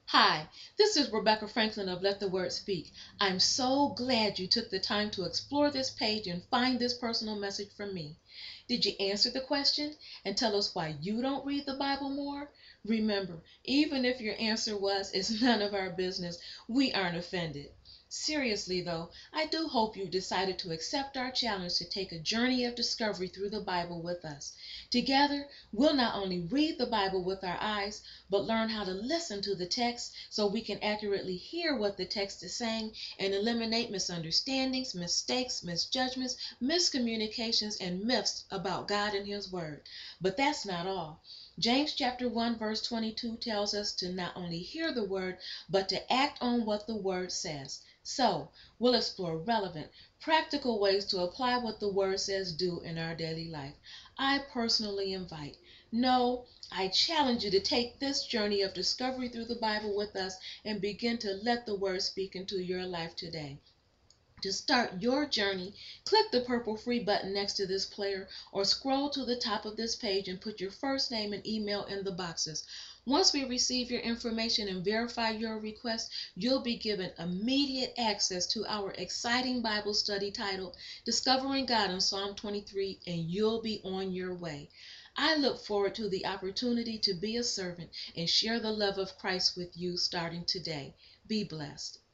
Hi, this is Rebecca Franklin of Let the Word Speak. I'm so glad you took the time to explore this page and find this personal message from me. Did you answer the question and tell us why you don't read the Bible more? Remember, even if your answer was, it's none of our business, we aren't offended. Seriously though, I do hope you've decided to accept our challenge to take a journey of discovery through the Bible with us. Together, we'll not only read the Bible with our eyes, but learn how to listen to the text so we can accurately hear what the text is saying and eliminate misunderstandings, mistakes, misjudgments, miscommunications, and myths about God and His Word. But that's not all. James chapter 1 verse 22 tells us to not only hear the word, but to act on what the word says. So, we'll explore relevant, practical ways to apply what the word says do in our daily life. I personally invite, no, I challenge you to take this journey of discovery through the Bible with us and begin to let the word speak into your life today. To start your journey, click the purple free button next to this player or scroll to the top of this page and put your first name and email in the boxes. Once we receive your information and verify your request, you'll be given immediate access to our exciting Bible study titled Discovering God in Psalm 23, and you'll be on your way. I look forward to the opportunity to be a servant and share the love of Christ with you starting today. Be blessed.